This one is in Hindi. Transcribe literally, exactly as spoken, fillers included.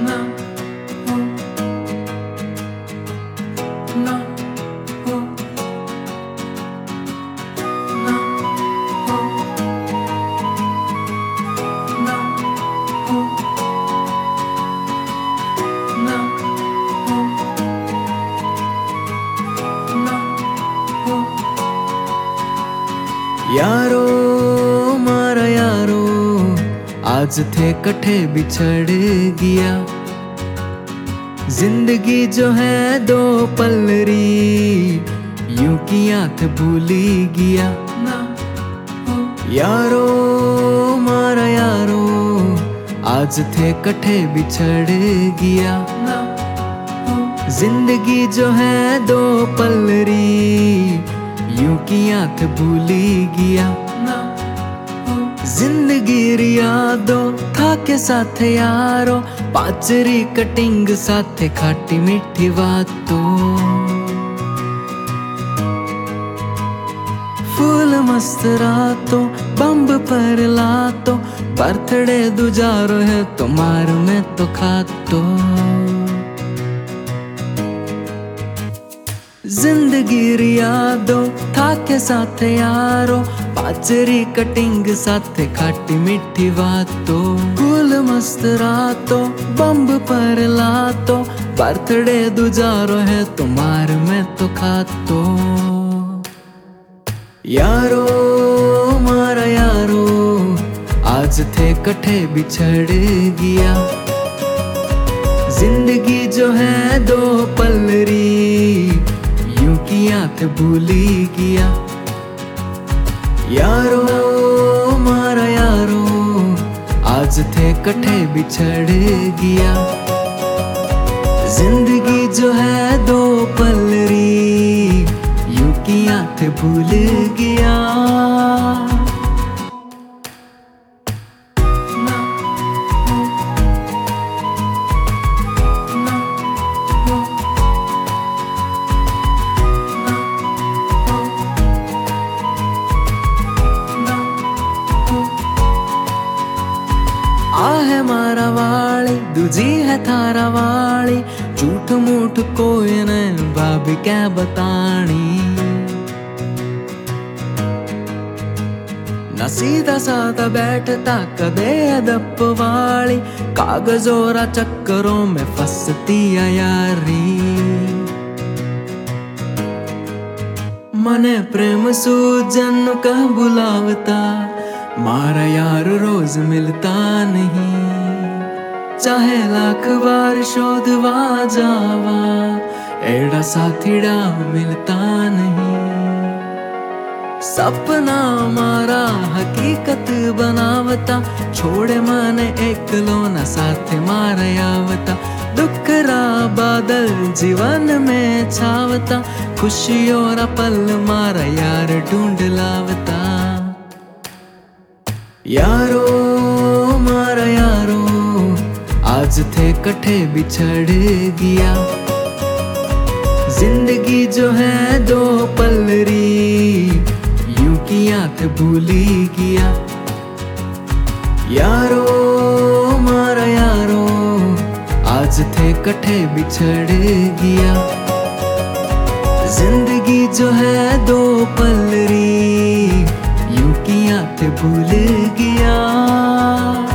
ना हो, ना हो, ना हो, ना हो, ना हो, ना हो। यारो मारा यारो आज थे कठे बिछड़ गया। जिंदगी जो है दो पलरी यूं किया थे भूली गया। ना हो यारो मारा यारो आज थे कठे बिछड़ गया। ना हो जिंदगी जो है दो पलरी यूं किया थे भूली गया। ना हो जिंदगी यादो था के साथ यारो पाचरी कटिंग साथे खाटी मीठी बातों। फूल मस्त रातों बम्ब पर लातो बर्थडे दुजारो है तुम्हार में तो खातो। जिंदगी यादो था के साथ यारो पाचरी कटिंग साथे खाटी मीठी बातों। फूल मस्त रातों बम्ब पर लातो बर्थडे दुजारो है तुम्हार में तो खातो। यारो मारा यारो आज थे कठे बिछड़ गया। जिंदगी जो है दो पलरी यूं किया थे भूली गया। यारो मारा यारो आज थे कठे बिछड़ गया। जिंदगी जो है दो पलरी यूं किया थे भूल गया। आ है मारा वाली दूजी है थारा वाली झूठ मूठ कोई न भाभी क्या बतानी। न सीधा साधा बैठता कदे अदप वाली कागजोरा चक्करों में फंसती यारी। मने प्रेम सूजन कह बुलावता मारा यार रोज मिलता नहीं। चाहे लाख बार शोधवा जावा एड़ा साथीड़ा मिलता नहीं। सपना मारा हकीकत बनावता छोड़े माने एकलो न साथ मारा आवता। दुख रा बादल जीवन में छावता खुशियों रा पल मारा यार ढूंढ लावता। यारो मारा यारो आज थे कठे बिछड़ गया। जिंदगी जो है दो पलरी यूं किया थे भूली गया। यारो मारा यारो आज थे कठे बिछड़ गया। जिंदगी जो है दो पलरी यूं किया थे भूल गया।